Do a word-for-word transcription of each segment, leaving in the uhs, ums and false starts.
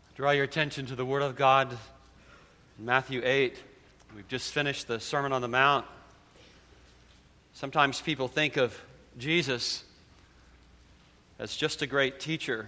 Draw your attention to the Word of God in Matthew eight. We've just finished the Sermon on the Mount. Sometimes people think of Jesus as just a great teacher.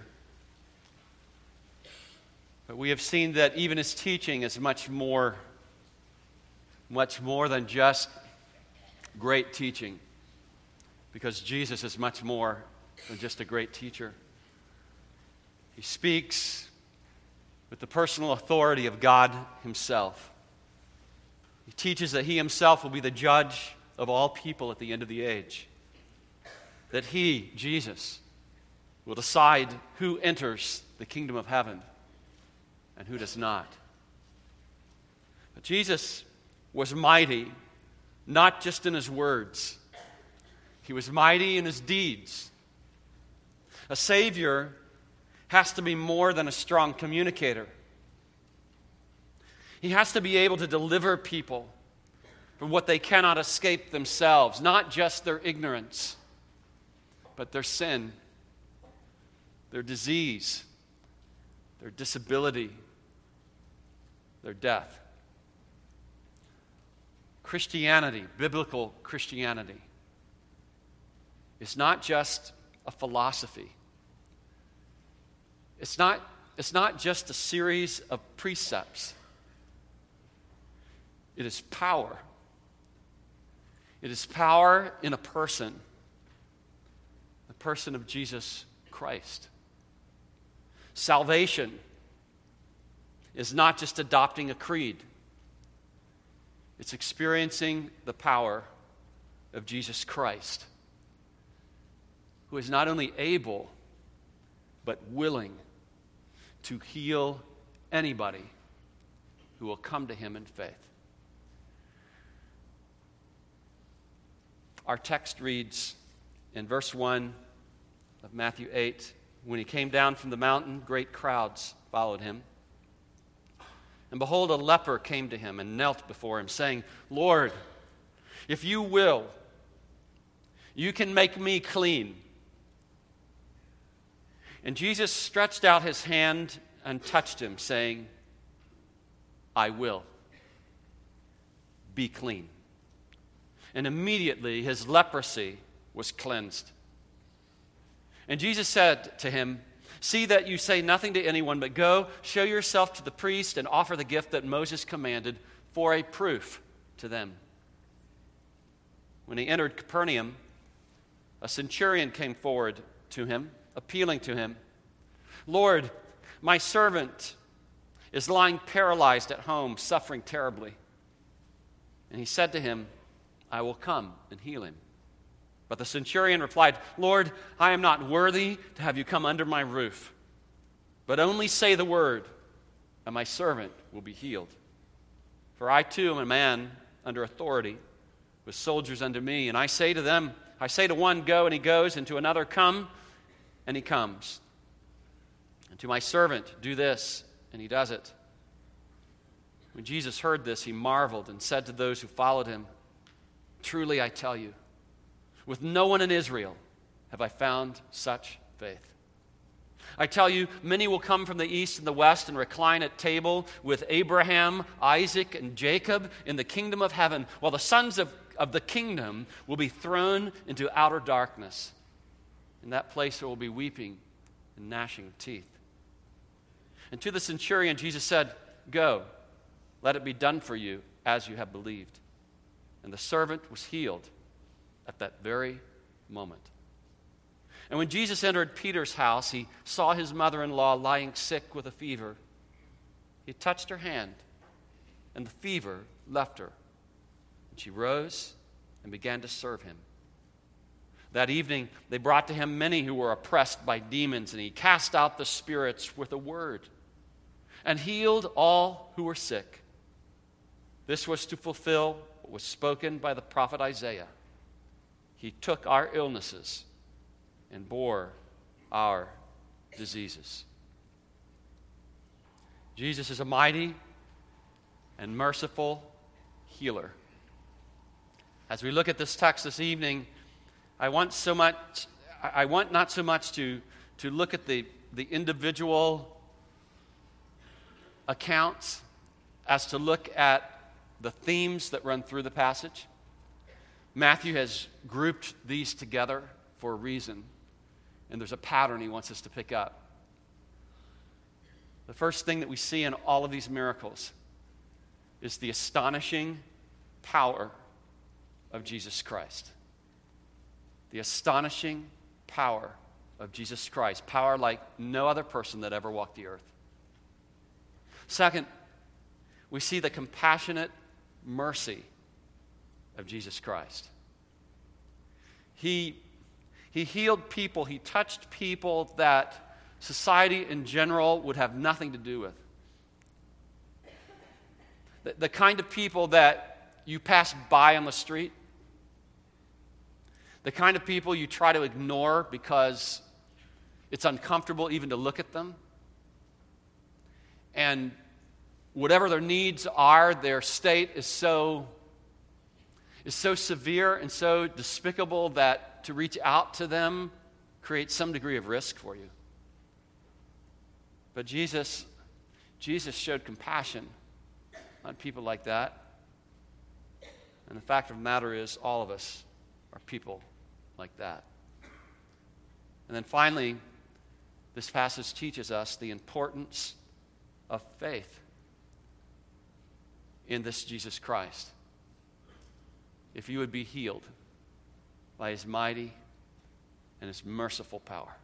But we have seen that even his teaching is much more, much more than just great teaching. Because Jesus is much more than just a great teacher. He speaks with the personal authority of God himself. He teaches that he himself will be the judge of all people at the end of the age. That he, Jesus, will decide who enters the kingdom of heaven and who does not. But Jesus was mighty, not just in his words. He was mighty in his deeds. A Savior has to be more than a strong communicator. He has to be able to deliver people from what they cannot escape themselves, not just their ignorance, but their sin, their disease, their disability, their death. Christianity, biblical Christianity, is not just a philosophy. It's not, it's not just a series of precepts. It is power. It is power in a person, the person of Jesus Christ. Salvation is not just adopting a creed. It's experiencing the power of Jesus Christ, who is not only able, but willing to heal anybody who will come to him in faith. Our text reads in verse one of Matthew eight, when he came down from the mountain, great crowds followed him. And behold, a leper came to him and knelt before him, saying, Lord, if you will, you can make me clean. And Jesus stretched out his hand and touched him, saying, I will. Be clean. And immediately his leprosy was cleansed. And Jesus said to him, see that you say nothing to anyone, but go, show yourself to the priest, and offer the gift that Moses commanded for a proof to them. When he entered Capernaum, a centurion came forward to him, appealing to him, Lord, my servant is lying paralyzed at home, suffering terribly. And he said to him, I will come and heal him. But the centurion replied, Lord, I am not worthy to have you come under my roof, but only say the word, and my servant will be healed. For I too am a man under authority, with soldiers under me, and I say to them, I say to one, go, and he goes, and to another, come, and he comes. And to my servant, do this, and he does it. When Jesus heard this, he marveled and said to those who followed him, truly I tell you, with no one in Israel have I found such faith. I tell you, many will come from the east and the west and recline at table with Abraham, Isaac, and Jacob in the kingdom of heaven, while the sons of, of the kingdom will be thrown into outer darkness. In that place there will be weeping and gnashing of teeth. And to the centurion Jesus said, go, let it be done for you as you have believed. And the servant was healed at that very moment. And when Jesus entered Peter's house, he saw his mother-in-law lying sick with a fever. He touched her hand, and the fever left her. And she rose and began to serve him. That evening, they brought to him many who were oppressed by demons, and he cast out the spirits with a word and healed all who were sick. This was to fulfill what was spoken by the prophet Isaiah. He took our illnesses and bore our diseases. Jesus is a mighty and merciful healer. As we look at this text this evening, I want so much I want not so much to, to look at the, the individual accounts as to look at the themes that run through the passage. Matthew has grouped these together for a reason, and there's a pattern he wants us to pick up. The first thing that we see in all of these miracles is the astonishing power of Jesus Christ. The astonishing power of Jesus Christ. Power like no other person that ever walked the earth. Second, we see the compassionate mercy of Jesus Christ. He, he healed people, he touched people that society in general would have nothing to do with. The, the kind of people that you pass by on the street, the kind of people you try to ignore because it's uncomfortable even to look at them. And whatever their needs are, their state is so, is so severe and so despicable that to reach out to them creates some degree of risk for you. But Jesus, Jesus showed compassion on people like that. And the fact of the matter is, all of us are people like that. And then finally, this passage teaches us the importance of faith in this Jesus Christ. If you would be healed by his mighty and his merciful power.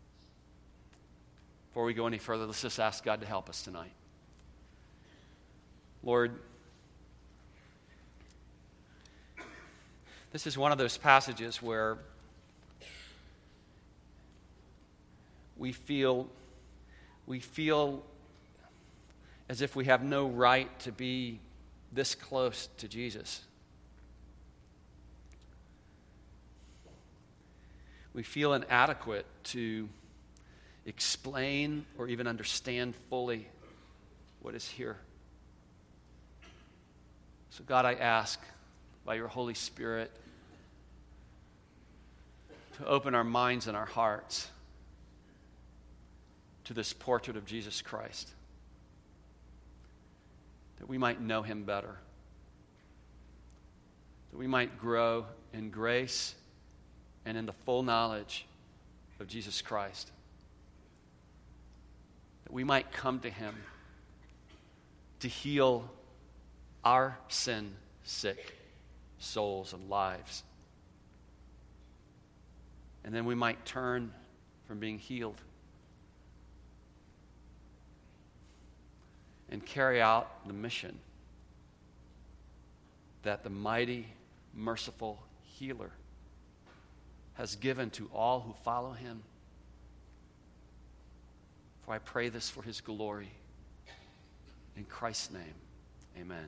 Before we go any further, let's just ask God to help us tonight. Lord, this is one of those passages where we feel we feel as if we have no right to be this close to Jesus. We feel inadequate to explain or even understand fully what is here. So God, I ask by your Holy Spirit to open our minds and our hearts to this portrait of Jesus Christ, that we might know him better, that we might grow in grace and in the full knowledge of Jesus Christ, that we might come to him to heal our sin-sick souls and lives. And then we might turn from being healed and carry out the mission that the mighty, merciful healer has given to all who follow him. For I pray this for his glory. In Christ's name, amen.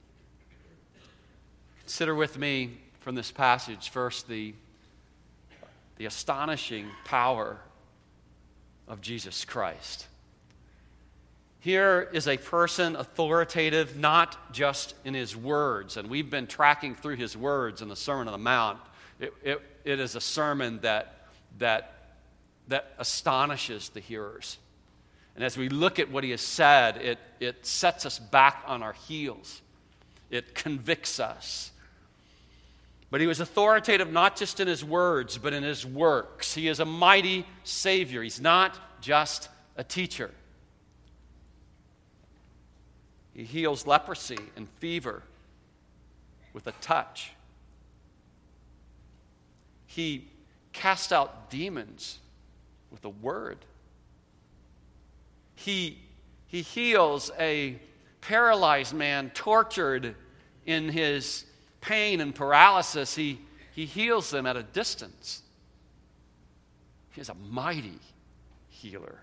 Consider with me from this passage first the, the astonishing power of Jesus Christ. Here is a person authoritative not just in his words, and we've been tracking through his words in the Sermon on the Mount. It, it, it is a sermon that, that, that astonishes the hearers. And as we look at what he has said, it, it sets us back on our heels. It convicts us. But he was authoritative not just in his words, but in his works. He is a mighty Savior. He's not just a teacher. He heals leprosy and fever with a touch. He casts out demons with a word. He, he heals a paralyzed man tortured in his pain and paralysis. He, he heals them at a distance. He is a mighty healer.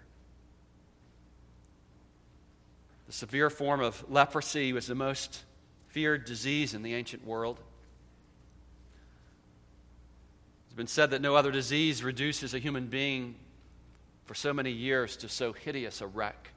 The severe form of leprosy was the most feared disease in the ancient world. It's been said that no other disease reduces a human being for so many years to so hideous a wreck.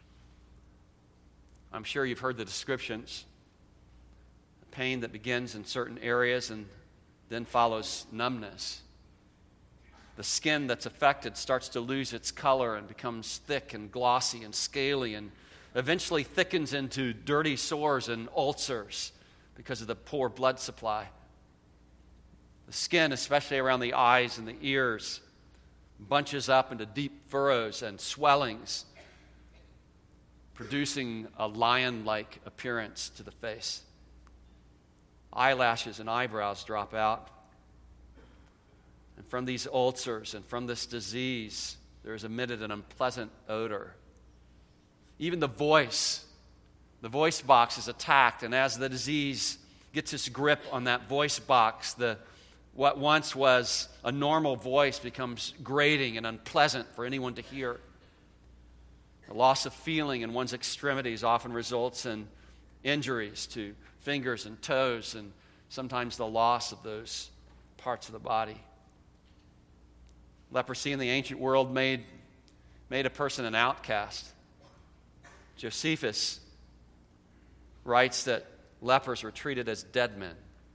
I'm sure you've heard the descriptions. Pain that begins in certain areas and then follows numbness. The skin that's affected starts to lose its color and becomes thick and glossy and scaly, and eventually thickens into dirty sores and ulcers because of the poor blood supply. The skin, especially around the eyes and the ears, bunches up into deep furrows and swellings, producing a lion-like appearance to the face. Eyelashes and eyebrows drop out. And from these ulcers and from this disease, there is emitted an unpleasant odor. Even the voice, the voice box is attacked, and as the disease gets its grip on that voice box, the what once was a normal voice becomes grating and unpleasant for anyone to hear. The loss of feeling in one's extremities often results in injuries to fingers and toes, and sometimes the loss of those parts of the body. Leprosy in the ancient world made, made a person an outcast. Josephus writes that lepers were treated as dead men.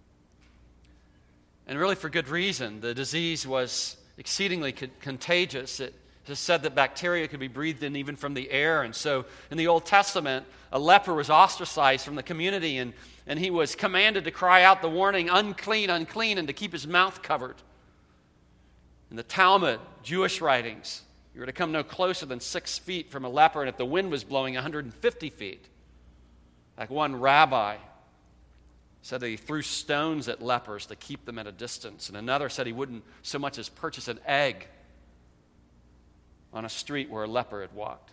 And really for good reason. The disease was exceedingly co- contagious. It is said that bacteria could be breathed in even from the air. And so in the Old Testament, a leper was ostracized from the community, and, and he was commanded to cry out the warning, unclean, unclean, and to keep his mouth covered. In the Talmud, Jewish writings, you were to come no closer than six feet from a leper, and if the wind was blowing, one hundred fifty feet. Like one rabbi said that he threw stones at lepers to keep them at a distance, and another said he wouldn't so much as purchase an egg on a street where a leper had walked.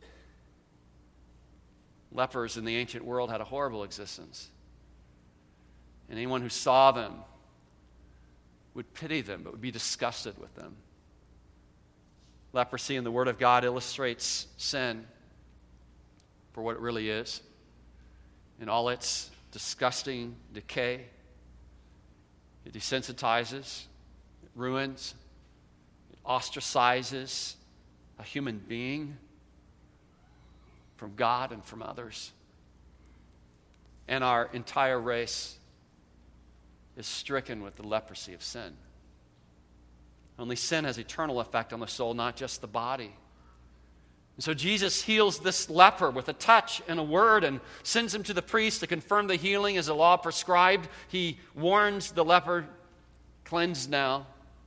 Lepers in the ancient world had a horrible existence, and anyone who saw them would pity them, but would be disgusted with them. Leprosy in the Word of God illustrates sin for what it really is, in all its disgusting decay. It desensitizes, it ruins, it ostracizes a human being from God and from others. And our entire race is stricken with the leprosy of sin. Only sin has eternal effect on the soul, not just the body. And so Jesus heals this leper with a touch and a word and sends him to the priest to confirm the healing as the law prescribed. He warns the leper, cleansed now.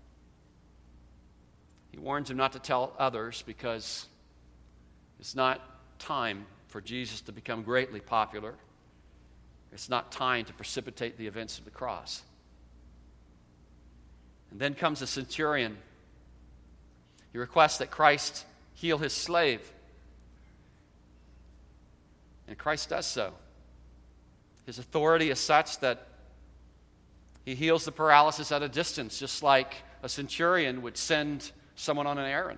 He warns him not to tell others because it's not time for Jesus to become greatly popular. It's not time to precipitate the events of the cross. And then comes the centurion. He requests that Christ heal his slave. And Christ does so. His authority is such that he heals the paralysis at a distance, just like a centurion would send someone on an errand.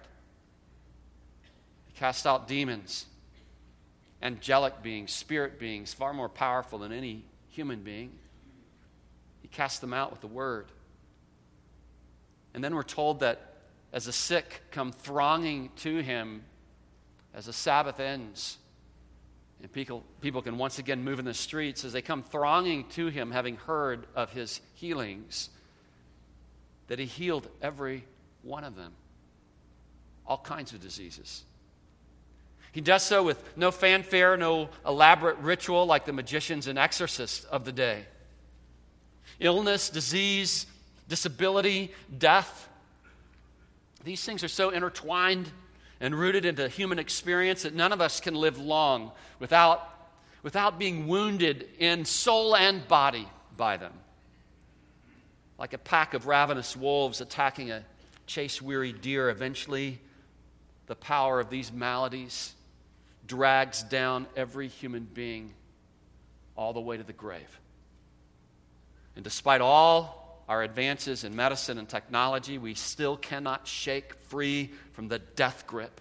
He casts out demons, angelic beings, spirit beings, far more powerful than any human being. He casts them out with the word. And then we're told that as the sick come thronging to him, as the Sabbath ends, and people, people can once again move in the streets, as they come thronging to him, having heard of his healings, that he healed every one of them. All kinds of diseases. He does so with no fanfare, no elaborate ritual like the magicians and exorcists of the day. Illness, disease, disability, death. These things are so intertwined and rooted into human experience that none of us can live long without, without being wounded in soul and body by them. Like a pack of ravenous wolves attacking a chase-weary deer, eventually the power of these maladies drags down every human being all the way to the grave. And despite all our advances in medicine and technology, we still cannot shake free from the death grip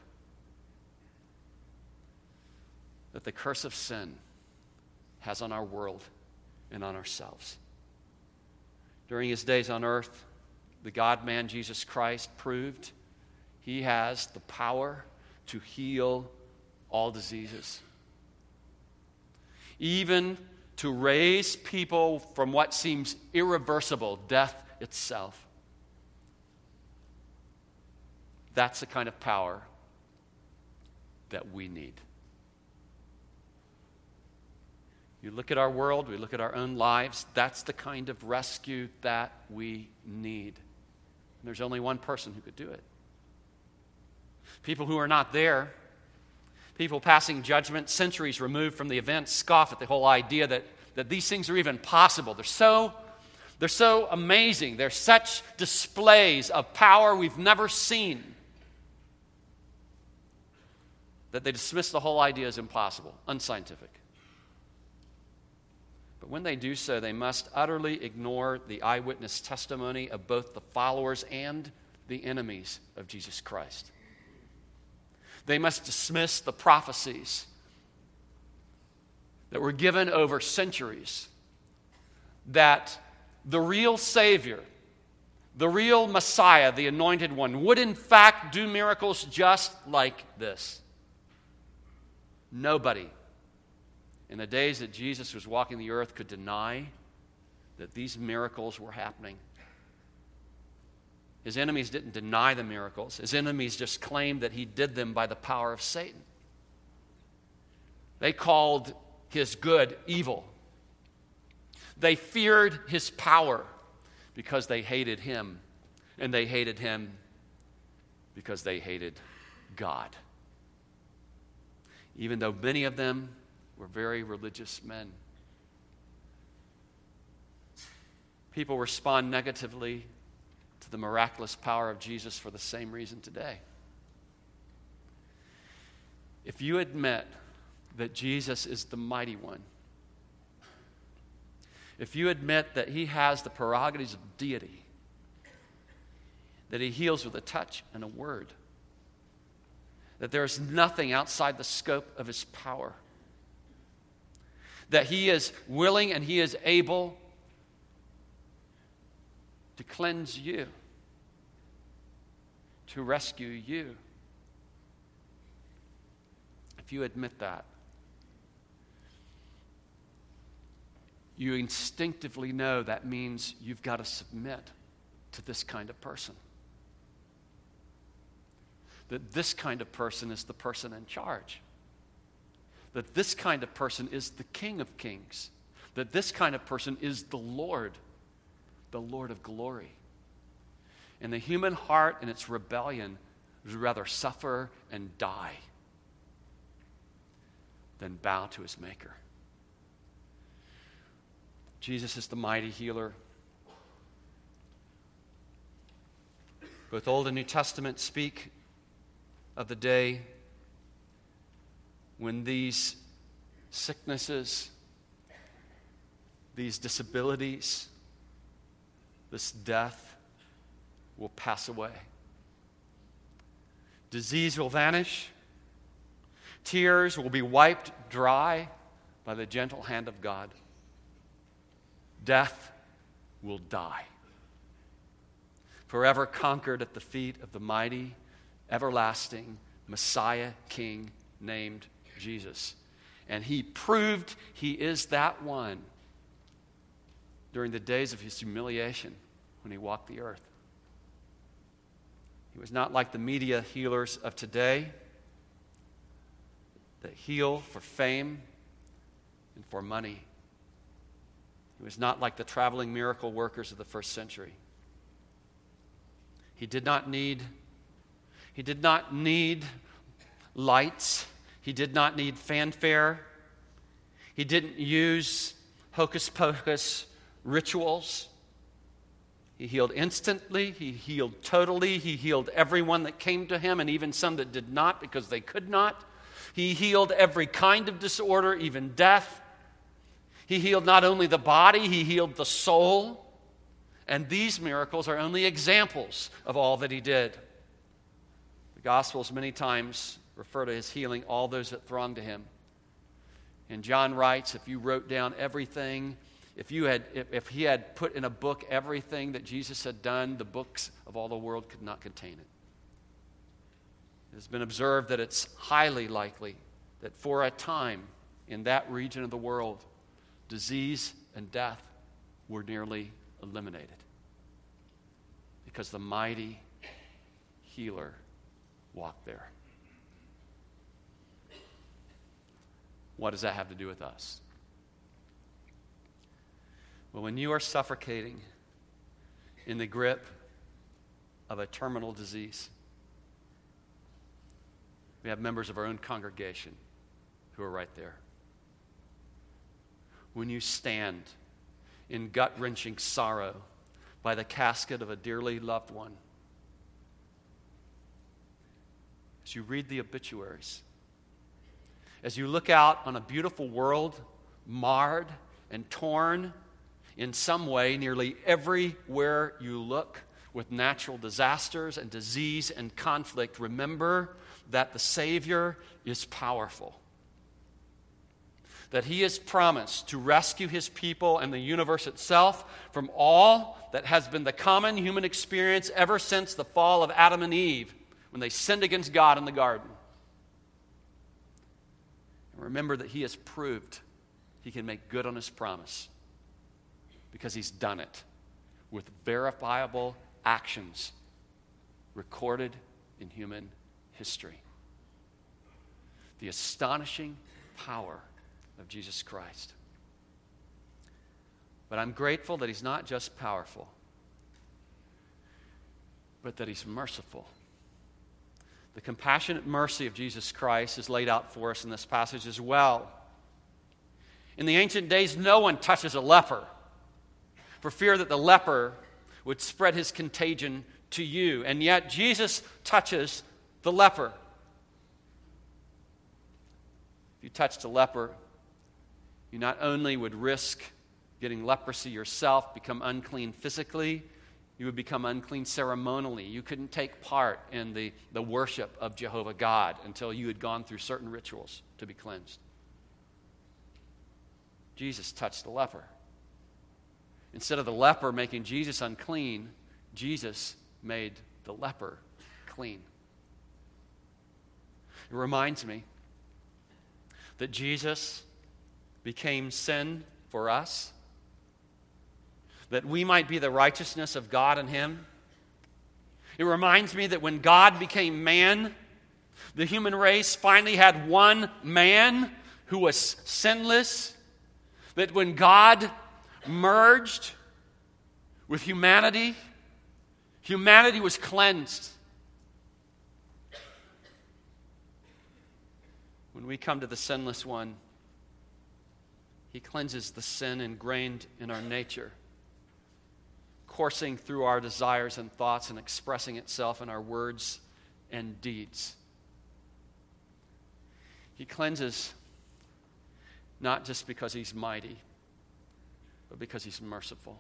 that the curse of sin has on our world and on ourselves. During his days on earth, the God-man Jesus Christ proved he has the power to heal all diseases, even to raise people from what seems irreversible, death itself. That's the kind of power that we need. You look at our world, we look at our own lives, that's the kind of rescue that we need. And there's only one person who could do it. People who are not there, people passing judgment centuries removed from the event, scoff at the whole idea that, that these things are even possible. They're so, they're so amazing. They're such displays of power we've never seen that they dismiss the whole idea as impossible, unscientific. But when they do so, they must utterly ignore the eyewitness testimony of both the followers and the enemies of Jesus Christ. They must dismiss the prophecies that were given over centuries that the real Savior, the real Messiah, the Anointed One, would in fact do miracles just like this. Nobody in the days that Jesus was walking the earth could deny that these miracles were happening. His enemies didn't deny the miracles. His enemies just claimed that he did them by the power of Satan. They called his good evil. They feared his power because they hated him. And they hated him because they hated God. Even though many of them were very religious men. People respond negatively to the miraculous power of Jesus for the same reason today. If you admit that Jesus is the mighty one, if you admit that he has the prerogatives of deity, that he heals with a touch and a word, that there is nothing outside the scope of his power, that he is willing and he is able to cleanse you, to rescue you. If you admit that, you instinctively know that means you've got to submit to this kind of person. That this kind of person is the person in charge. That this kind of person is the King of Kings. That this kind of person is the Lord, the Lord of glory. And the human heart in its rebellion would rather suffer and die than bow to his Maker. Jesus is the mighty healer. Both Old and New Testament speak of the day when these sicknesses, these disabilities, this death will pass away. Disease will vanish. Tears will be wiped dry by the gentle hand of God. Death will die, forever conquered at the feet of the mighty, everlasting Messiah King named Jesus. And he proved he is that one during the days of his humiliation when he walked the earth. He was not like the media healers of today that heal for fame and for money. He was not like the traveling miracle workers of the first century. He did not need He did not need lights. He did not need fanfare. He didn't use hocus pocus rituals. He healed instantly. He healed totally. He healed everyone that came to him, and even some that did not because they could not. He healed every kind of disorder, even death. He healed not only the body, he healed the soul. And these miracles are only examples of all that he did. The Gospels many times refer to his healing all those that thronged to him. And John writes, if you wrote down everything, if you had, if, if he had put in a book everything that Jesus had done, the books of all the world could not contain it. It has been observed that it's highly likely that for a time in that region of the world, disease and death were nearly eliminated because the mighty healer walked there. What does that have to do with us? Well, when you are suffocating in the grip of a terminal disease, we have members of our own congregation who are right there. When you stand in gut-wrenching sorrow by the casket of a dearly loved one, as you read the obituaries, as you look out on a beautiful world marred and torn in some way nearly everywhere you look with natural disasters and disease and conflict, remember that the Savior is powerful. That He has promised to rescue His people and the universe itself from all that has been the common human experience ever since the fall of Adam and Eve when they sinned against God in the garden. And remember that He has proved He can make good on His promise because He's done it with verifiable actions recorded in human history. The astonishing power of Jesus Christ. But I'm grateful that He's not just powerful, but that He's merciful. The compassionate mercy of Jesus Christ is laid out for us in this passage as well. In the ancient days, no one touches a leper for fear that the leper would spread his contagion to you. And yet Jesus touches the leper. If you touched a leper, you not only would risk getting leprosy yourself, become unclean physically, you would become unclean ceremonially. You couldn't take part in the, the worship of Jehovah God until you had gone through certain rituals to be cleansed. Jesus touched the leper. Instead of the leper making Jesus unclean, Jesus made the leper clean. It reminds me that Jesus became sin for us, that we might be the righteousness of God in Him. It reminds me that when God became man, the human race finally had one man who was sinless, that when God merged with humanity, humanity was cleansed. When we come to the sinless one, He cleanses the sin ingrained in our nature, coursing through our desires and thoughts and expressing itself in our words and deeds. He cleanses not just because He's mighty, but because He's merciful.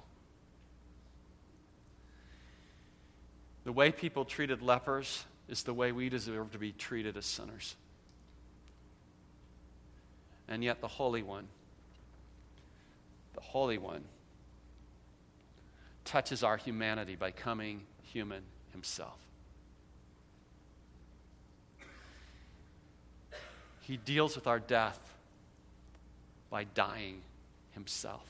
The way people treated lepers is the way we deserve to be treated as sinners. And yet the Holy One, the Holy One, touches our humanity by coming human Himself. He deals with our death by dying Himself.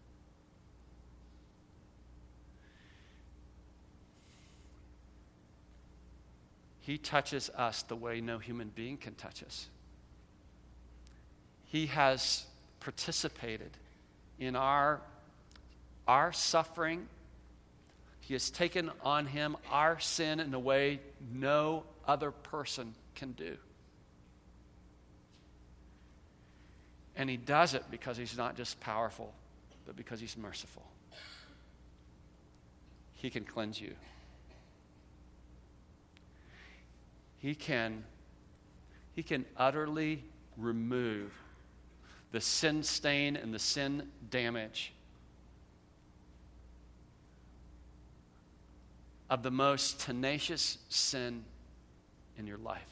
He touches us the way no human being can touch us. He has participated in our, our suffering. He has taken on Him our sin in a way no other person can do. And He does it because He's not just powerful, but because He's merciful. He can cleanse you. He can, he can utterly remove the sin stain and the sin damage of the most tenacious sin in your life.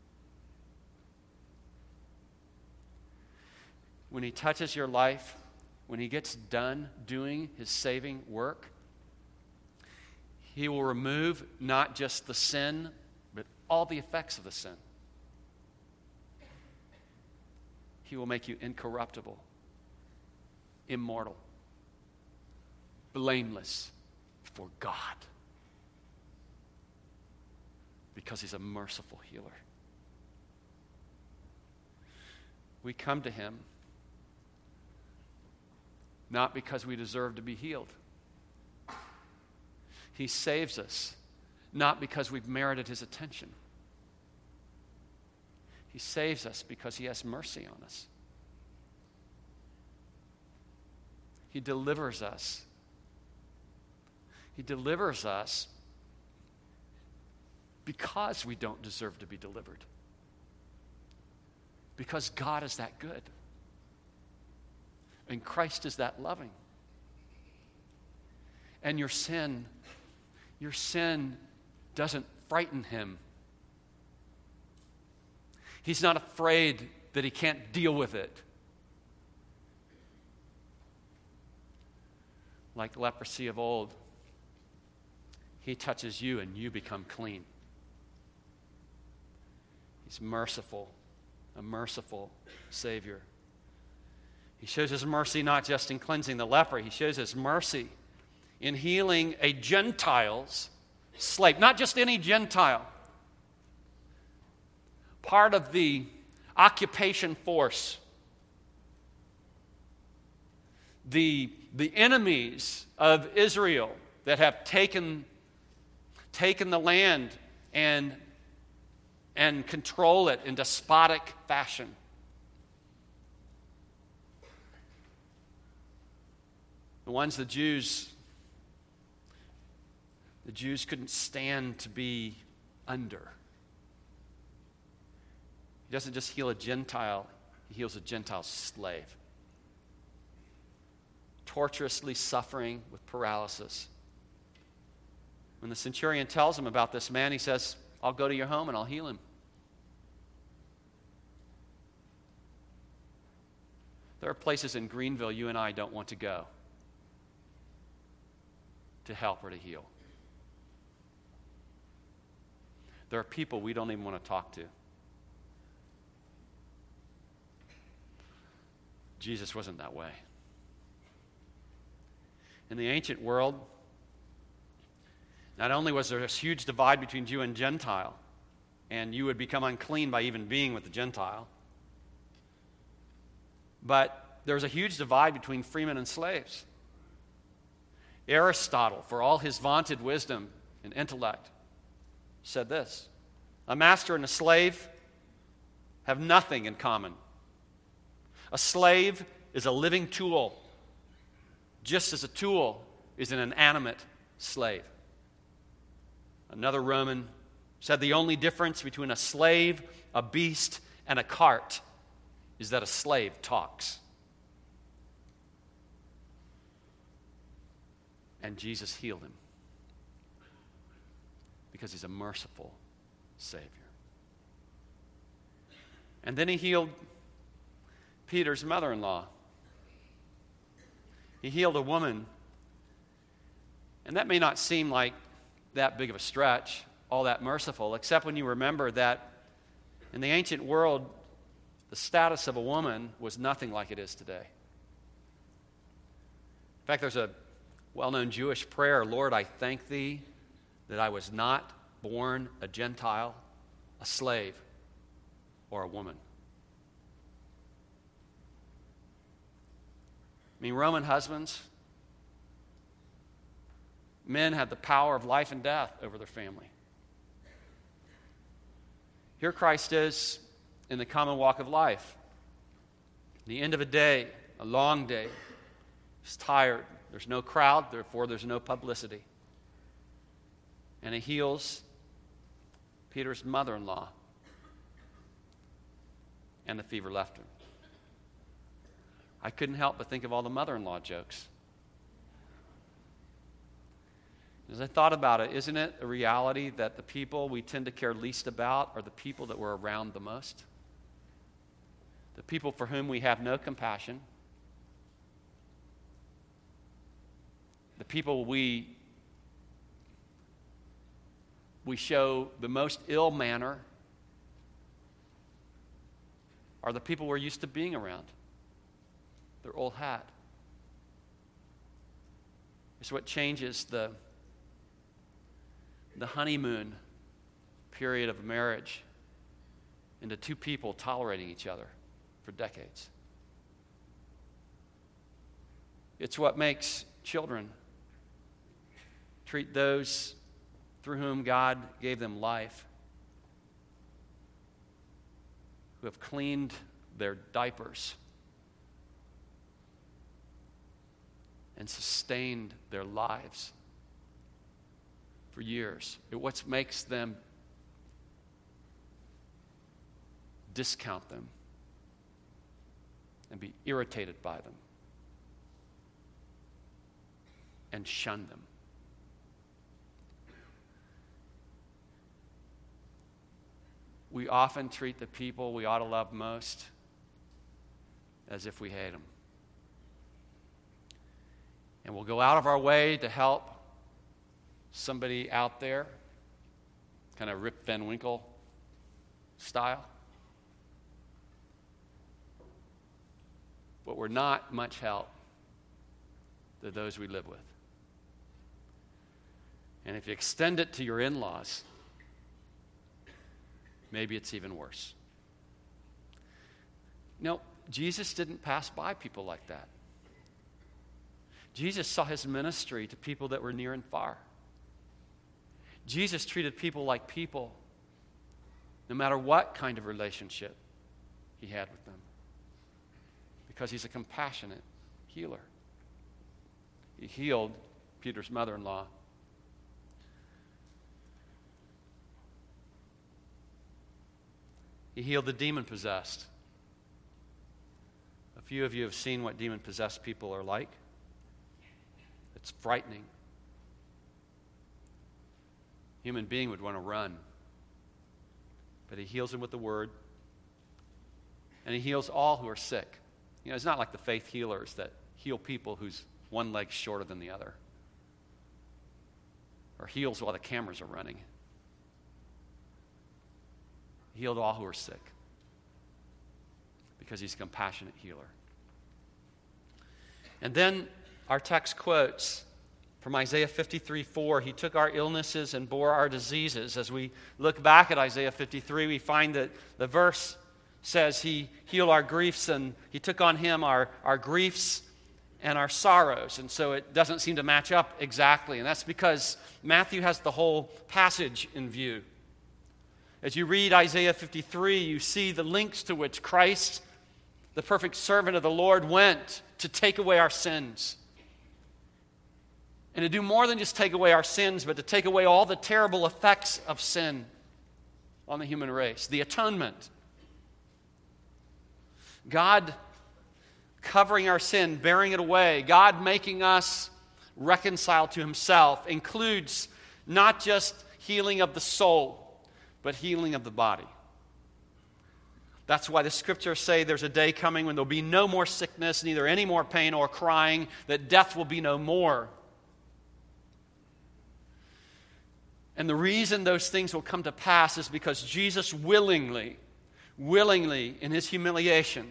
When He touches your life, when He gets done doing His saving work, He will remove not just the sin, but all the effects of the sin. He will make you incorruptible, immortal, blameless before God, because He's a merciful healer. We come to Him not because we deserve to be healed. He saves us, not because we've merited his attention. He saves us because he has mercy on us. He delivers us. He delivers us because we don't deserve to be delivered. Because God is that good. And Christ is that loving. And your sin, your sin doesn't frighten him. He's not afraid that he can't deal with it. Like leprosy of old, he touches you and you become clean. He's merciful, a merciful Savior. He shows his mercy not just in cleansing the leper, he shows his mercy in healing a Gentile's slave. Not just any Gentile. Part of the occupation force. The, the enemies of Israel that have taken, taken the land and, and control it in despotic fashion. The ones the Jews, the Jews couldn't stand to be under. He doesn't just heal a Gentile, he heals a Gentile slave. Torturously suffering with paralysis. When the centurion tells him about this man, he says, I'll go to your home and I'll heal him. There are places in Greenville you and I don't want to go to help or to heal. There are people we don't even want to talk to. Jesus wasn't that way. In the ancient world, not only was there this huge divide between Jew and Gentile, and you would become unclean by even being with the Gentile, but there was a huge divide between freemen and slaves. Aristotle, for all his vaunted wisdom and intellect, said this: a master and a slave have nothing in common. A slave is a living tool, just as a tool is an inanimate slave. Another Roman said the only difference between a slave, a beast, and a cart is that a slave talks. And Jesus healed him because he's a merciful Savior. And then he healed Peter's mother-in-law. He healed a woman. And that may not seem like that big of a stretch, all that merciful, except when you remember that in the ancient world, the status of a woman was nothing like it is today. In fact, there's a well-known Jewish prayer, Lord, I thank thee that I was not born a Gentile, a slave, or a woman. I mean, Roman husbands, men had the power of life and death over their family. Here Christ is in the common walk of life. The end of a day, a long day. He's tired. There's no crowd, therefore there's no publicity. And he heals Peter's mother-in-law. And the fever left him. I couldn't help but think of all the mother-in-law jokes. As I thought about it, isn't it a reality that the people we tend to care least about are the people that we're around the most? The people for whom we have no compassion. The people we, we show the most ill manner are the people we're used to being around. Their old hat. It's what changes the, the honeymoon period of marriage into two people tolerating each other for decades. It's what makes children treat those through whom God gave them life, who have cleaned their diapers and sustained their lives for years. It what makes them discount them and be irritated by them and shun them. We often treat the people we ought to love most as if we hate them. And we'll go out of our way to help somebody out there, kind of Rip Van Winkle style. But we're not much help to those we live with. And if you extend it to your in-laws, maybe it's even worse. No, Jesus didn't pass by people like that. Jesus saw his ministry to people that were near and far. Jesus treated people like people, no matter what kind of relationship he had with them, because he's a compassionate healer. He healed Peter's mother-in-law. He healed the demon-possessed. A few of you have seen what demon-possessed people are like. It's frightening. Human being would want to run. But he heals them with the word. And he heals all who are sick. You know, it's not like the faith healers that heal people whose one leg's shorter than the other, or heals while the cameras are running. He healed all who are sick because he's a compassionate healer. And then our text quotes from Isaiah fifty-three four, he took our illnesses and bore our diseases. As we look back at Isaiah fifty-three, we find that the verse says he healed our griefs and he took on him our, our griefs and our sorrows. And so it doesn't seem to match up exactly. And that's because Matthew has the whole passage in view. As you read Isaiah fifty-three, you see the links to which Christ, the perfect servant of the Lord, went to take away our sins. And to do more than just take away our sins, but to take away all the terrible effects of sin on the human race. The atonement. God covering our sin, bearing it away, God making us reconciled to himself, includes not just healing of the soul, but healing of the body. That's why the scriptures say there's a day coming when there'll be no more sickness, neither any more pain or crying, that death will be no more. And the reason those things will come to pass is because Jesus willingly, willingly, in his humiliation,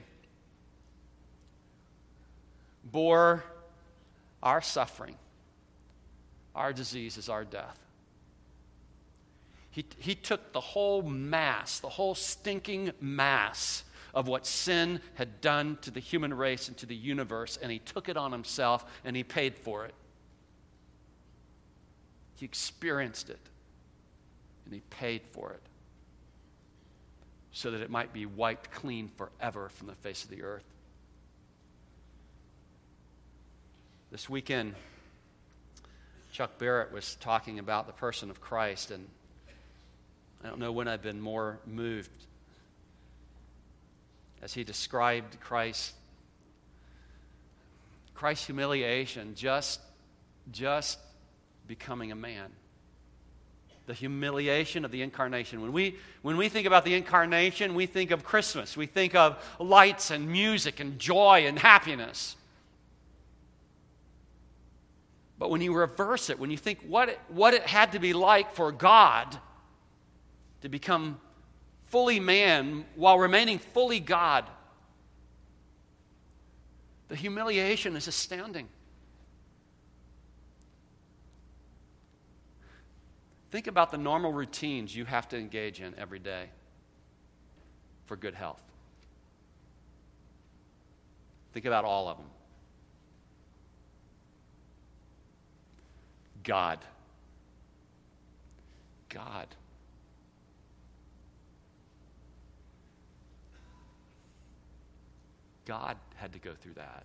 bore our suffering, our diseases, our death. He, he took the whole mass, the whole stinking mass of what sin had done to the human race and to the universe, and he took it on himself and he paid for it. He experienced it and he paid for it so that it might be wiped clean forever from the face of the earth. This weekend, Chuck Barrett was talking about the person of Christ, and I don't know when I've been more moved as he described Christ, Christ's humiliation, just, just becoming a man. The humiliation of the incarnation. When we, when we think about the incarnation, we think of Christmas. We think of lights and music and joy and happiness. But when you reverse it, when you think what it, what it had to be like for God to become fully man while remaining fully God, the humiliation is astounding. Think about the normal routines you have to engage in every day for good health. Think about all of them. God. God. God had to go through that.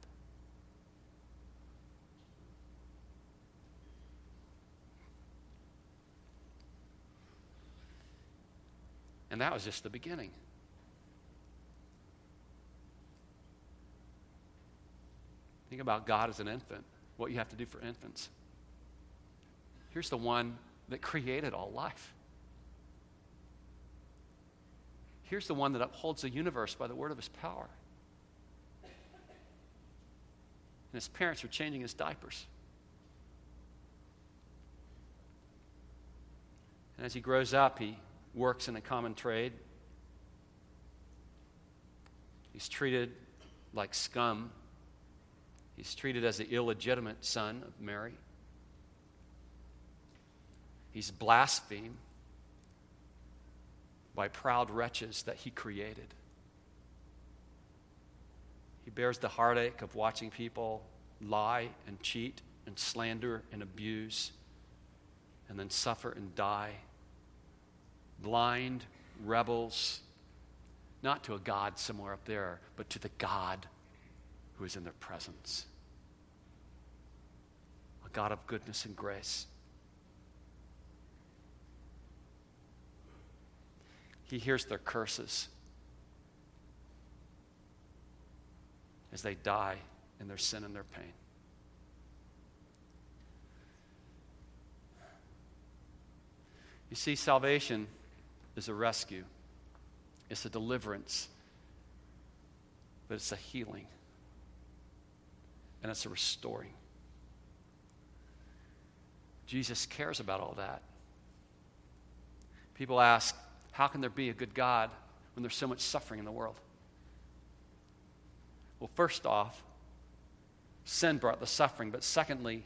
And that was just the beginning. Think about God as an infant, what you have to do for infants. Here's the one that created all life. Here's the one that upholds the universe by the word of his power. And his parents are changing his diapers. And as he grows up, he works in a common trade. He's treated like scum. He's treated as the illegitimate son of Mary. He's blasphemed by proud wretches that he created. He bears the heartache of watching people lie and cheat and slander and abuse and then suffer and die. Blind rebels, not to a God somewhere up there, but to the God who is in their presence. A God of goodness and grace. He hears their curses as they die in their sin and their pain. You see, salvation is a rescue. It's a deliverance. But it's a healing. And it's a restoring. Jesus cares about all that. People ask, how can there be a good God when there's so much suffering in the world? Well, first off, sin brought the suffering. But secondly,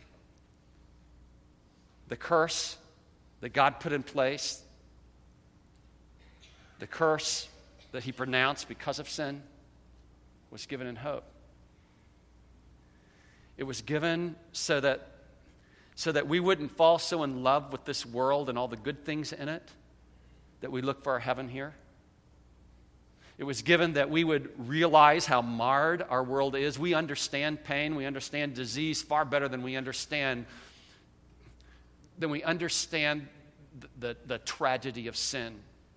the curse that God put in place, the curse that he pronounced because of sin, was given in hope. It was given so that, so that we wouldn't fall so in love with this world and all the good things in it that we look for our heaven here. It was given that we would realize how marred our world is. We understand pain, we understand disease far better than we understand than we understand the, the, the tragedy of sin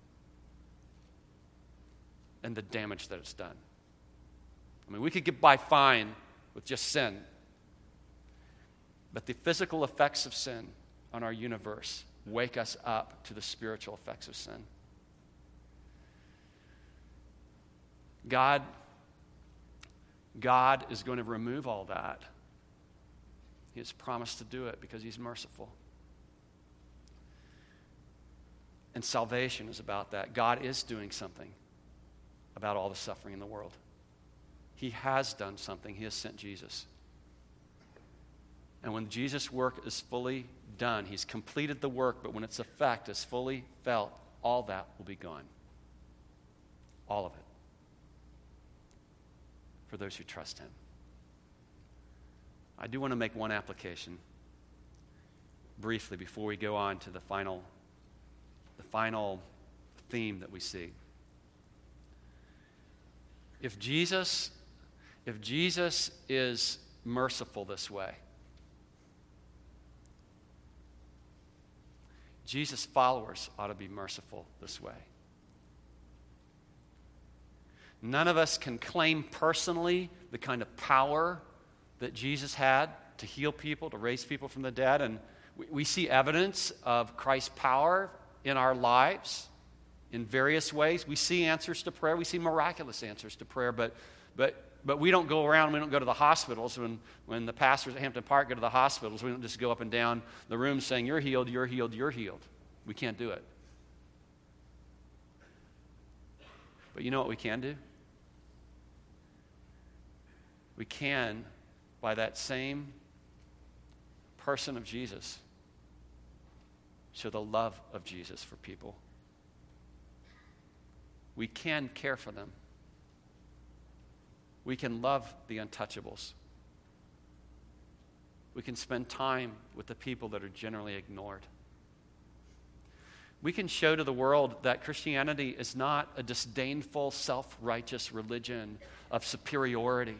and the damage that it's done. I mean, we could get by fine with just sin, but the physical effects of sin on our universe wake us up to the spiritual effects of sin. God, God is going to remove all that. He has promised to do it because he's merciful. And salvation is about that. God is doing something about all the suffering in the world. He has done something. He has sent Jesus. And when Jesus' work is fully done, he's completed the work, but when its effect is fully felt, all that will be gone. All of it. For those who trust him. I do want to make one application briefly before we go on to the final, the final theme that we see. If Jesus, if Jesus is merciful this way, Jesus' followers ought to be merciful this way. None of us can claim personally the kind of power that Jesus had to heal people, to raise people from the dead. And we, we see evidence of Christ's power in our lives in various ways. We see answers to prayer. We see miraculous answers to prayer. But, but, but we don't go around, we don't go to the hospitals. When, when the pastors at Hampton Park go to the hospitals, we don't just go up and down the room saying, you're healed, you're healed, you're healed. We can't do it. But you know what we can do? We can, by that same person of Jesus, show the love of Jesus for people. We can care for them. We can love the untouchables. We can spend time with the people that are generally ignored. We can show to the world that Christianity is not a disdainful, self-righteous religion of superiority,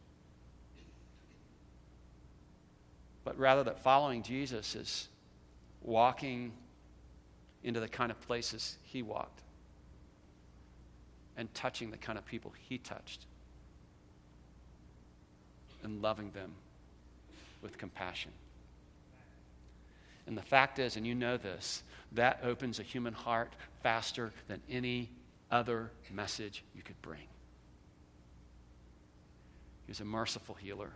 but rather that following Jesus is walking into the kind of places he walked and touching the kind of people he touched and loving them with compassion. And the fact is, and you know this, that opens a human heart faster than any other message you could bring. He's a merciful healer.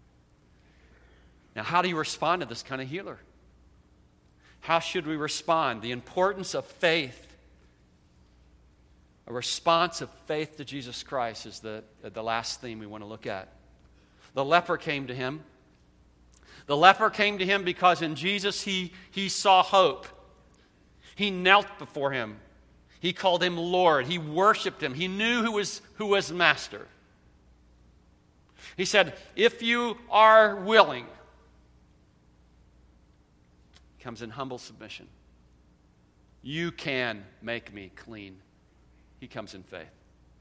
Now, how do you respond to this kind of healer? How should we respond? The importance of faith. A response of faith to Jesus Christ is the, the last theme we want to look at. The leper came to him. The leper came to him because in Jesus he, he saw hope. He knelt before him. He called him Lord. He worshiped him. He knew who was, who was master. He said, if you are willing, he comes in humble submission. You can make me clean. He comes in faith.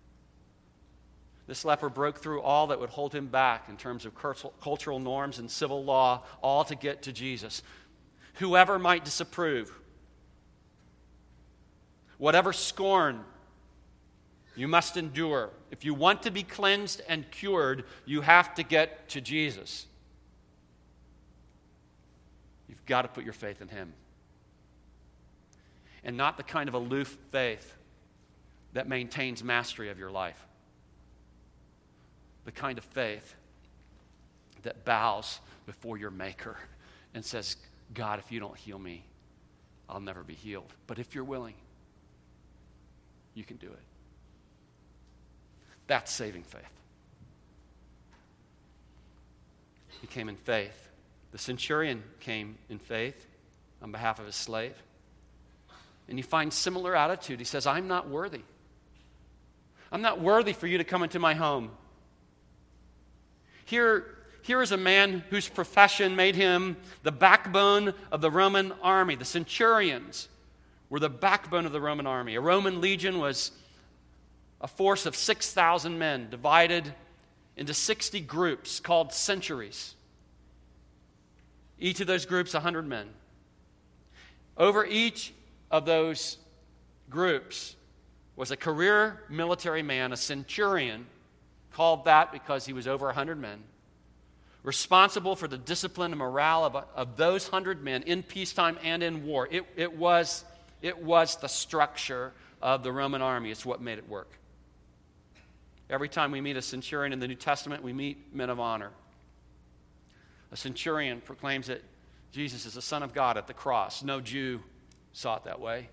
This leper broke through all that would hold him back in terms of cultural norms and civil law, all to get to Jesus. Whoever might disapprove, whatever scorn you must endure. If you want to be cleansed and cured, you have to get to Jesus. You've got to put your faith in him. And not the kind of aloof faith that maintains mastery of your life. The kind of faith that bows before your Maker and says, God, if you don't heal me, I'll never be healed. But if you're willing, you can do it. That's saving faith. He came in faith. The centurion came in faith on behalf of his slave. And you find similar attitude. He says, I'm not worthy. I'm not worthy for you to come into my home. Here, here is a man whose profession made him the backbone of the Roman army. The centurions were the backbone of the Roman army. A Roman legion was a force of six thousand men divided into sixty groups called centuries. Each of those groups, one hundred men. Over each of those groups was a career military man, a centurion, called that because he was over one hundred men, responsible for the discipline and morale of, of those one hundred men in peacetime and in war. It, it, was, it was the structure of the Roman army. It's what made it work. Every time we meet a centurion in the New Testament, we meet men of honor. A centurion proclaims that Jesus is the Son of God at the cross. No Jew saw it that way.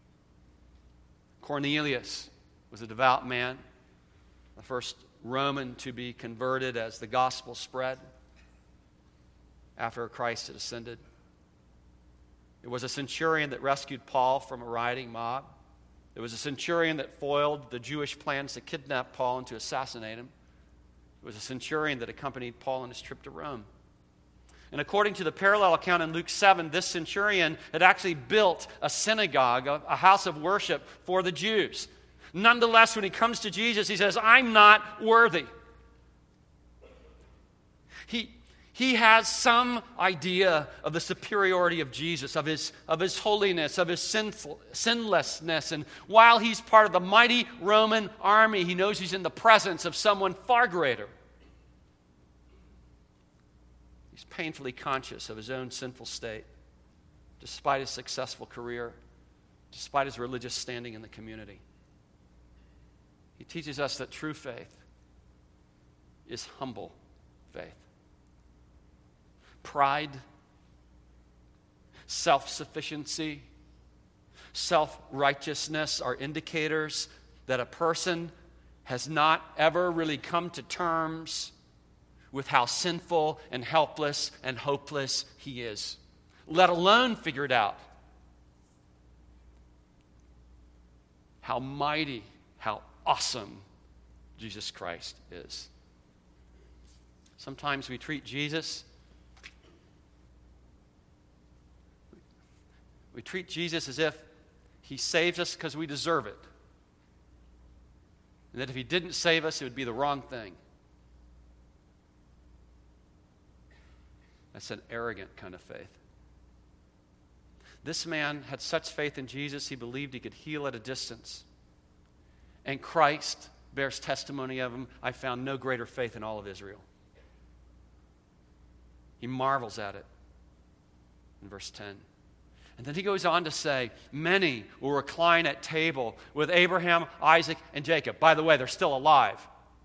Cornelius was a devout man, the first Roman to be converted as the gospel spread after Christ had ascended. It was a centurion that rescued Paul from a rioting mob. It was a centurion that foiled the Jewish plans to kidnap Paul and to assassinate him. It was a centurion that accompanied Paul on his trip to Rome. And according to the parallel account in Luke seven, this centurion had actually built a synagogue, a, a house of worship for the Jews. Nonetheless, when he comes to Jesus, he says, I'm not worthy. He, he has some idea of the superiority of Jesus, of his, of his holiness, of his sinful, sinlessness. And while he's part of the mighty Roman army, he knows he's in the presence of someone far greater. He's painfully conscious of his own sinful state, despite his successful career, despite his religious standing in the community. He teaches us that true faith is humble faith. Pride, self-sufficiency, self-righteousness are indicators that a person has not ever really come to terms with how sinful and helpless and hopeless he is, let alone figured out how mighty, how awesome Jesus Christ is. Sometimes we treat Jesus We treat Jesus as if he saves us because we deserve it. And that if he didn't save us, it would be the wrong thing. That's an arrogant kind of faith. This man had such faith in Jesus, he believed he could heal at a distance. And Christ bears testimony of him. I found no greater faith in all of Israel. He marvels at it in verse ten. And then he goes on to say, many will recline at table with Abraham, Isaac, and Jacob. By the way, they're still alive.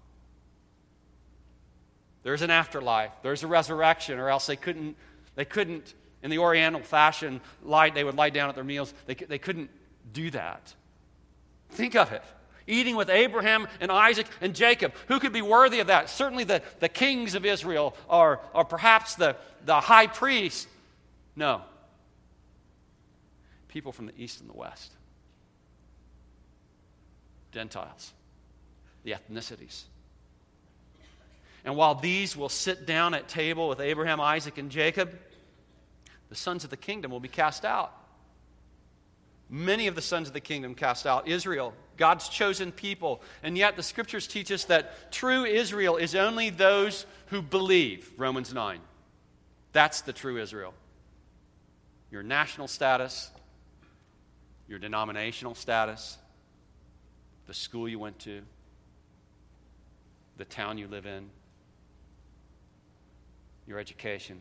There's an afterlife. There's a resurrection, or else they couldn't, they couldn't in the Oriental fashion, lie, they would lie down at their meals. They, they couldn't do that. Think of it. Eating with Abraham and Isaac and Jacob. Who could be worthy of that? Certainly the, the kings of Israel, or, or perhaps the, the high priest. No. People from the east and the west. Gentiles. The ethnicities. And while these will sit down at table with Abraham, Isaac, and Jacob, the sons of the kingdom will be cast out. Many of the sons of the kingdom cast out. Israel, God's chosen people. And yet the scriptures teach us that true Israel is only those who believe. Romans nine. That's the true Israel. Your national status, your denominational status, the school you went to, the town you live in, your education.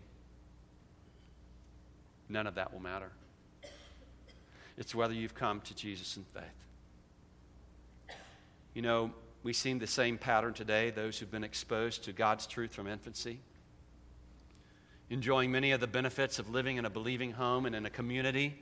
None of that will matter. It's whether you've come to Jesus in faith. You know, we see the same pattern today, those who've been exposed to God's truth from infancy, enjoying many of the benefits of living in a believing home and in a community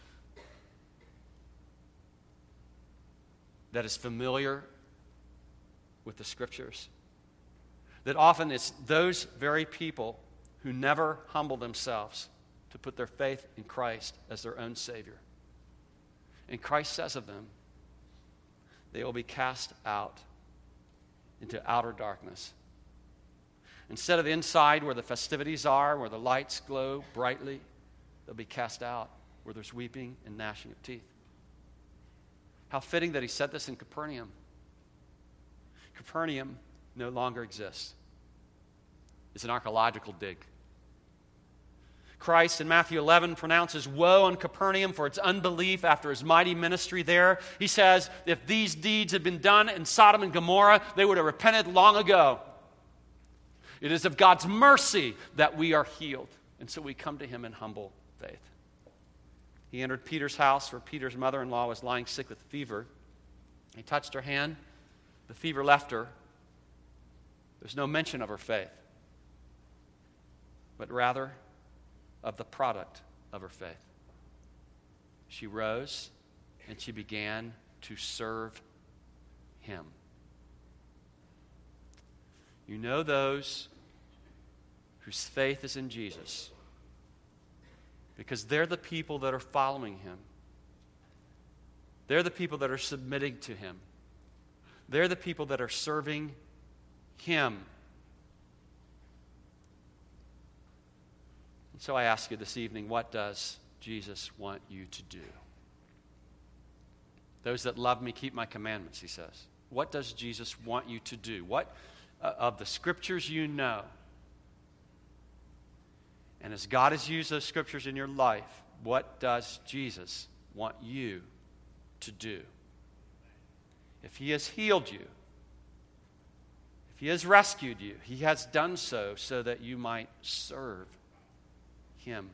that is familiar with the scriptures. That often it's those very people who never humble themselves to put their faith in Christ as their own Savior. And Christ says of them, they will be cast out into outer darkness. Instead of inside where the festivities are, where the lights glow brightly, they'll be cast out where there's weeping and gnashing of teeth. How fitting that he said this in Capernaum. Capernaum no longer exists. It's an archaeological dig. Christ in Matthew eleven pronounces woe on Capernaum for its unbelief after his mighty ministry there. He says, if these deeds had been done in Sodom and Gomorrah, they would have repented long ago. It is of God's mercy that we are healed. And so we come to him in humble faith. He entered Peter's house where Peter's mother-in-law was lying sick with fever. He touched her hand. The fever left her. There's no mention of her faith, but rather of the product of her faith. She rose and she began to serve him. You know those whose faith is in Jesus because they're the people that are following him. They're the people that are submitting to him. They're the people that are serving him. And so I ask you this evening, what does Jesus want you to do? Those that love me keep my commandments, he says. What does Jesus want you to do? What uh, of the scriptures you know? And as God has used those scriptures in your life, what does Jesus want you to do? If he has healed you, if he has rescued you, he has done so so that you might serve him.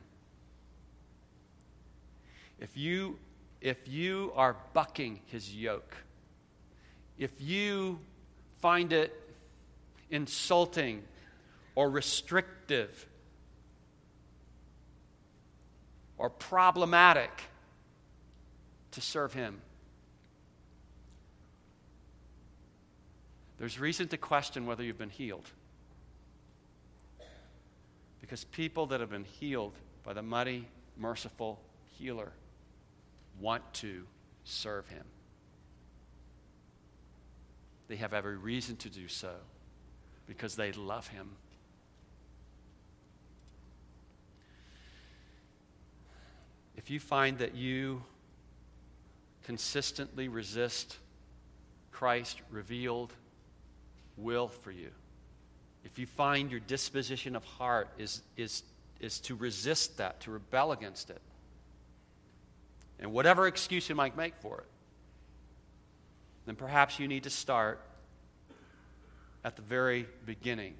If you, if you are bucking his yoke, if you find it insulting or restrictive or problematic to serve him, there's reason to question whether you've been healed. Because people that have been healed by the mighty, merciful healer want to serve him. They have every reason to do so because they love him. if you find that you consistently resist Christ revealed will for you, if you find your disposition of heart is, is, is to resist that, to rebel against it, and whatever excuse you might make for it, then perhaps you need to start at the very beginning.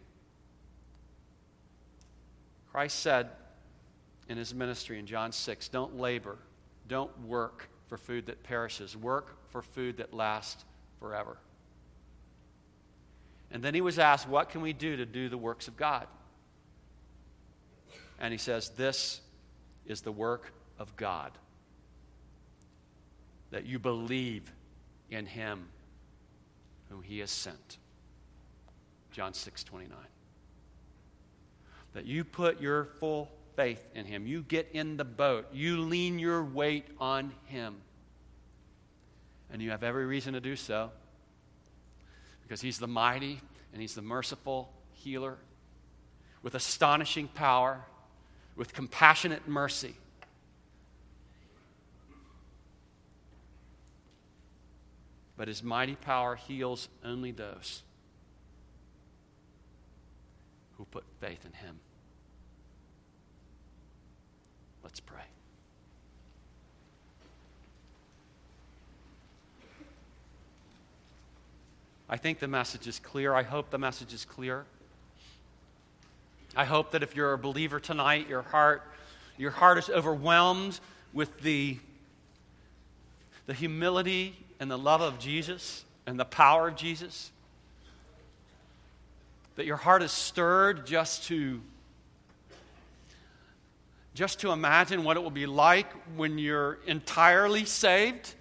Christ said in his ministry in John six, don't labor, don't work for food that perishes, work for food that lasts forever. And then he was asked, what can we do to do the works of God? And he says, this is the work of God, that you believe in him whom he has sent. John six twenty-nine. That you put your full faith in him. You get in the boat. You lean your weight on him. And you have every reason to do so, because he's the mighty and he's the merciful healer with astonishing power, with compassionate mercy. But his mighty power heals only those who put faith in him. Let's pray. I think the message is clear. I hope the message is clear. I hope that if you're a believer tonight, your heart, your heart is overwhelmed with the, the humility and the love of Jesus and the power of Jesus. That your heart is stirred just to just to imagine what it will be like when you're entirely saved.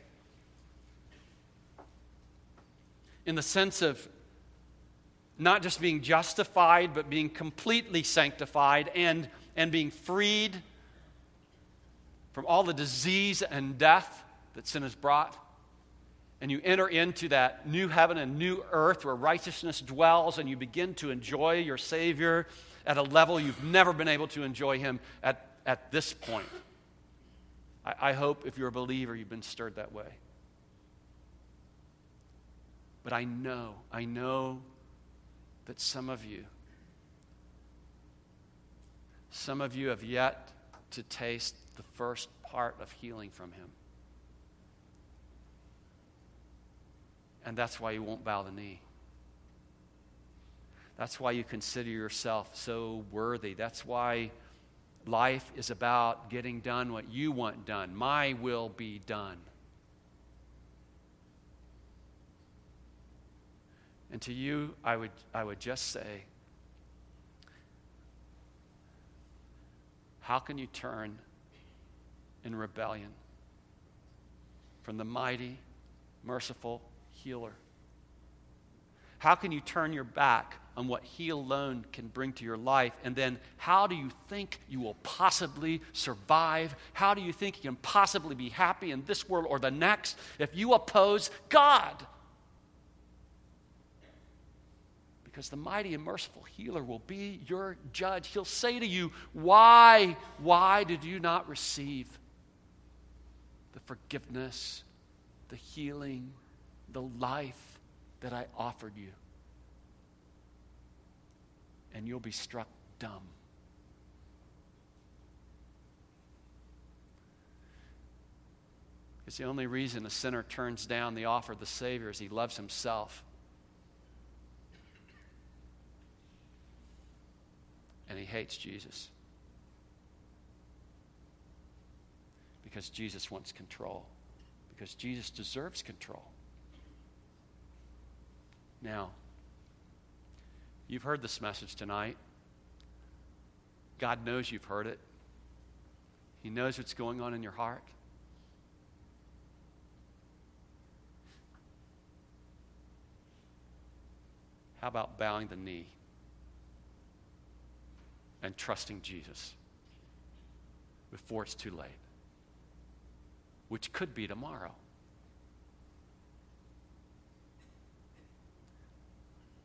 In the sense of not just being justified, but being completely sanctified and, and being freed from all the disease and death that sin has brought. And you enter into that new heaven and new earth where righteousness dwells, and you begin to enjoy your Savior at a level you've never been able to enjoy him at, at this point. I, I hope if you're a believer, you've been stirred that way. But I know, I know that some of you, some of you have yet to taste the first part of healing from him. And that's why you won't bow the knee. That's why you consider yourself so worthy. That's why life is about getting done what you want done. My will be done. And to you, I would, I would just say, how can you turn in rebellion from the mighty, merciful healer? How can you turn your back on what he alone can bring to your life? And then how do you think you will possibly survive? How do you think you can possibly be happy in this world or the next if you oppose God? Because the mighty and merciful healer will be your judge. He'll say to you, why, why did you not receive the forgiveness, the healing, the life that I offered you? And you'll be struck dumb. It's the only reason a sinner turns down the offer of the Savior is he loves himself. And he hates Jesus. Because Jesus wants control. Because Jesus deserves control. Now, you've heard this message tonight. God knows you've heard it. He knows what's going on in your heart. How about bowing the knee and trusting Jesus before it's too late, which could be tomorrow?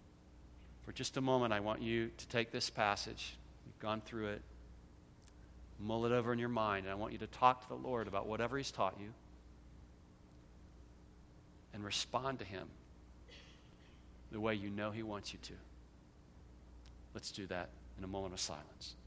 For just a moment, I want you to take this passage. You've gone through it. Mull it over in your mind, and I want you to talk to the Lord about whatever He's taught you and respond to Him the way you know He wants you to. Let's do that in a moment of silence.